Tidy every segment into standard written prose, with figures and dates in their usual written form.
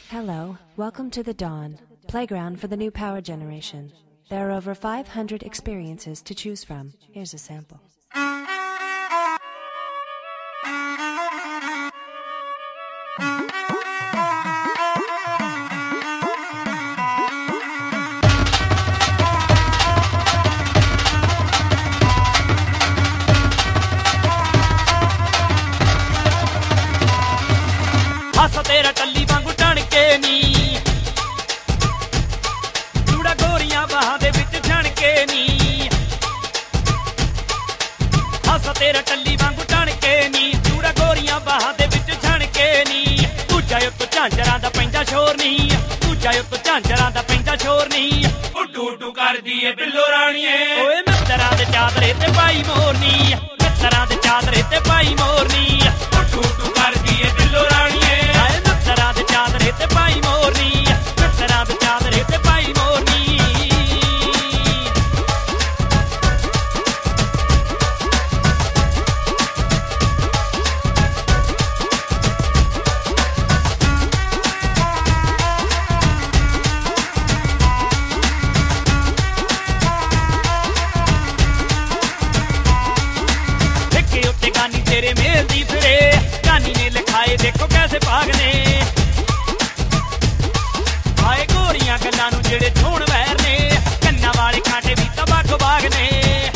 Hello, welcome to the Dawn, playground for the new power generation. There are over 500 experiences to choose from. Here's a sample. ਹਾਸਾ ਤੇਰਾ ਟੱਲੀ ਵਾਂਗੂ ਟਣ ਕੇ ਨੀ ਜੂੜਾ ਗੋਰੀਆਂ ਬਾਹਾਂ ਦੇ ਵਿੱਚ ਛਣ ਕੇ ਨੀ ਹਾਸਾ ਤੇਰਾ ਟੱਲੀ ਵਾਂਗੂ ਟਣ ਕੇ ਨੀ ਜੂੜਾ ਗੋਰੀਆਂ ਬਾਹਾਂ ਦੇ ਵਿੱਚ ਛਣ ਕੇ ਨੀ ਦੂਜਾ ਉੱਤੋਂ ਝਾਂਜਰਾਂ ਦਾ ਪੈਂਦਾ ਸ਼ੋਰ ਨੀ ਦੂਜਾ ਉੱਤੋਂ ਝਾਂਜਰਾਂ ਦਾ ਪੈਂਦਾ ਸ਼ੋਰ ਨੀ ਉੱਡੂ ਉੱਡੂ ਕਰਦੀ ਏ ਬਿੱਲੋ ਰਾਣੀਏ ਓਏ ਮਿੱਤਰਾਂ ਦੇ ਚਾਦਰੇ ਤੇ ਪਾਈ ਮੋਰਨੀ ਮਿੱਤਰਾਂ ਦੇ ਚਾਦਰੇ ਤੇ ਪਾਈ ਮੋਰਨੀ ਉੱਡੂ ਉੱਡੂ ਕਰਦੀ ਏ ਬਿੱਲੋ ਰਾਣੀਏ ਮਿੱਤਰਾਂ ਦੇ ਚਾਦਰੇ ਤੇ ਪਾਈ ਮੋਰਨੀ ਮਿੱਤਰਾਂ ਦੇ ਚਾਦਰੇ ਤੇ ਪਾਈ ਮੋਰਨੀ ਲਿਖੇ ਉੱਤੇ ਗਾਨੀ ਤੇਰੇ ਮੇਲ ਦੀ ਫਿਰੇ ਗਾਨੀ ਨੇ ਲਿਖਾਏ ਦੇਖੋ ਕੈਸੇ ਭਾਗ ਨੇ ਆਏ ਗੋਰੀਆਂ ਗੱਲਾਂ ਨੂੰ ਜਿਹੜੇ ਛੋਣ ਵੈਰ ਨੇ ਕੰਨਾਂ ਵਾਲੇ ਕਾਂਟੇ ਵੀ ਤਬਾਕ ਬਾਗ ਨੇ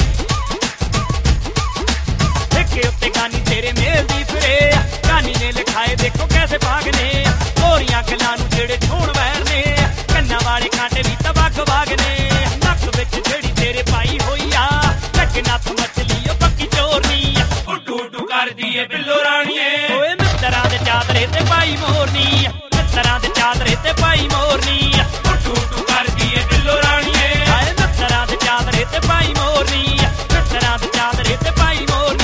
ਲਿਖੇ ਉੱਤੇ ਗਾਨੀ ਤੇਰੇ ਮੇਲ ਦੀ ਫਿਰੇ ਗਾਨੀ ਨੇ ਲਿਖਾਏ ਦੇਖੋ ਕੈਸੇ ਭਾਗ ਨੇ ਗੋਰੀਆਂ ਗੱਲਾਂ ਨੂੰ ਜਿਹੜੇ ਛੋਣ ਵੈਰ ਨੇ ਕੰਨਾਂ ਵਾਲੇ ਕਾਂਟੇ ਵੀ ਤਬਾਕ ਬਾਗ ਨੇ ਨੱਕ ਵਿੱਚ ਜਿਹੜੀ ਤੇਰੇ ਪਾਈ ਹੋਈ ਆ ਨੱਕ ਮੱਛਲੀ ਉਹ ਪੱਕੀ ਚੋਰਨੀ ਉੱਡੂ ਉੱਡੂ ਕਰਦੀ ਏ ਬਿੱਲੋ ਰਾਣੀਏ ਓਏ ਮਿੱਤਰਾਂ ਦੇ ਚਾਦਰੇ ਤੇ ਪਾਈ ਮੋਰਨੀ ਮਿੱਤਰਾਂ ਦੇ ਚਾਦਰੇ ਤੇ ਪਾਈ ਮੋਰਨੀ ਉੱਡੂ ਉੱਡੂ ਕਰਦੀ ਏ ਬਿੱਲੋ ਰਾਣੀਏ ਆਏ ਮਿੱਤਰਾਂ ਦੇ ਚਾਦਰੇ ਤੇ ਪਾਈ ਮੋਰਨੀ ਮਿੱਤਰਾਂ ਦੇ ਚਾਦਰੇ ਤੇ ਪਾਈ ਮੋਰਨੀ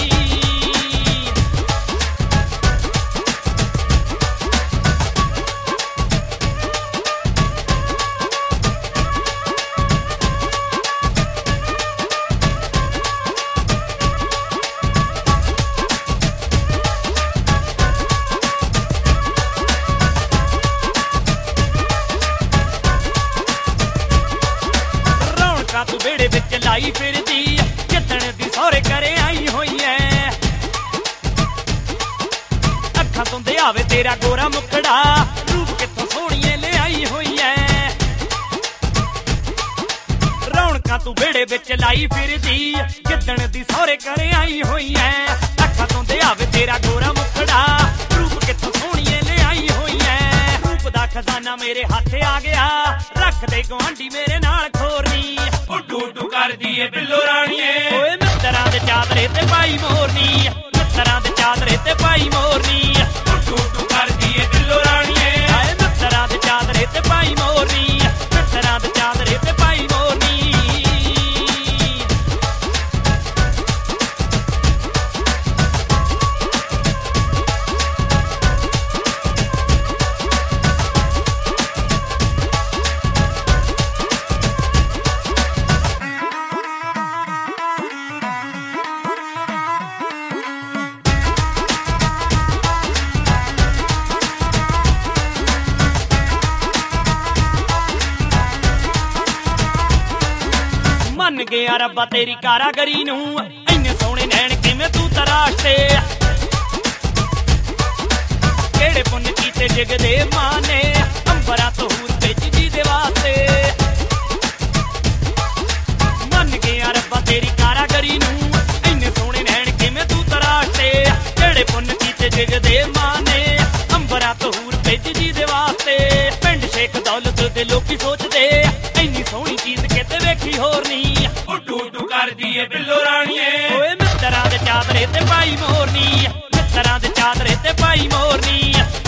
ਤੂੰ ਵਿਹੜੇ ਵਿੱਚ ਲਾਈ ਫਿਰਦੀ ਜਿੱਦਣ ਦੀ ਸਹੁਰੇ ਘਰੇ ਆਈ ਹੋਈ ਐ ਅੱਖਾਂ ਤੋਂ ਦਿਆਵੇ ਤੇਰਾ ਗੋਰਾ ਮੁਖੜਾ ਰੂਪ ਕਿੱਥੋਂ ਸੋਹਣੀਏ ਲਿਆਈ ਹੋਈ ਐ ਰੌਣਕਾਂ ਤੂੰ ਵਿਹੜੇ ਵਿੱਚ ਲਾਈ ਫਿਰਦੀ ਜਿੱਦਣ ਦੀ ਸਹੁਰੇ ਘਰੇ ਆਈ ਹੋਈ ਐ ਅੱਖਾਂ ਤੋਂ ਦਿਆਵੇ ਤੇਰਾ ਗੋਰਾ ਮੁਖੜਾ ਰੂਪ ਕਿੱਥੋਂ ਸੋਹਣੀਏ ਲਿਆਈ ਹੋਈ ਐ ਰੂਪ ਦਾ ਖਜ਼ਾਨਾ ਮੇਰੇ ਹੱਥ ਆ ਗਿਆ ਰੱਖ ਦੇ ਗੁਆਂਢੀ ਮੇਰੇ ਨਾਲ ਖੋਰਨੀ ਉੱਡੂ ਉੱਡੂ ਕਰਦੀ ਏ ਬਿੱਲੋ ਰਾਣੀਏ ਓਏ ਮਿੱਤਰਾਂ ਦੇ ਚਾਦਰੇ ਤੇ ਪਾਈ ਮੋਰਨੀ ਮਿੱਤਰਾਂ ਦੇ ਚਾਦਰੇ ਤੇ ਪਾਈ ਮੋਰਨੀ ਉੱਡੂ ਉੱਡੂ ਕਰਦੀ ਏ ਬਿੱਲੋ ਰਾਣੀਏ ਆਏ ਮਿੱਤਰਾਂ ਦੇ ਚਾਦਰੇ ਤੇ ਪਾਈ ਮੋਰਨੀ ਮਿੱਤਰਾਂ ਦੇ ਚਾਦਰੇ ਤੇ ਪਾਈ ਮੋਰਨੀ ਮੰਨ ਗਿਆ ਰੱਬਾ ਤੇਰੀ ਕਾਰਾਗਰੀ ਨੂੰ ਇੰਨੇ ਸੋਹਣੇ ਨੈਣ ਕਿਵੇਂ ਤੂੰ ਤਰਾਸ਼ਤੇ ਕਿਹੜੇ ਪੁੰਨ ਕੀਤੇ ਜਗ ਦੇ ਮਾਂ ਨੇ ਅੰਬਰਾਂ ਤੋਂ ਹੂਰ ਭੇਜੀ ਜੀ ਦੇ ਵਾਸਤੇ ਮੰਨ ਗਿਆ ਰੱਬਾ ਤੇਰੀ ਕਾਰਾਗਰੀ ਨੂੰ ਇੰਨੇ ਸੋਹਣੇ ਨੈਣ ਕਿਵੇਂ ਤੂੰ ਤਰਾਸ਼ਤੇ ਕਿਹੜੇ ਪੁੰਨ ਕੀਤੇ ਜਗ ਦੇ ਮਾਂ ਨੇ ਅੰਬਰਾਂ ਤੋਂ ਹੂਰ ਭੇਜੀ ਜੀ ਦੇ ਵਾਸਤੇ ਪਿੰਡ ਸ਼ੇਖ ਦੌਲਤ ਦੇ ਲੋਕੀ ਸੋਚਦੇ ਇੰਨੀ ਸੋਹਣੀ ਚੀਜ਼ ਕਿਤੇ ਵੇਖੀ ਹੋਰ ਨਹੀਂ ਉੱਡੂ ਉੱਡੂ ਕਰਦੀ ਏ ਬਿੱਲੋ ਰਾਣੀਏ ਓਏ ਮਿੱਤਰਾਂ ਦੇ ਚਾਦਰੇ ਤੇ ਪਾਈ ਮੋਰਨੀ ਮਿੱਤਰਾਂ ਦੇ ਚਾਦਰੇ ਤੇ ਪਾਈ ਮੋਰਨੀ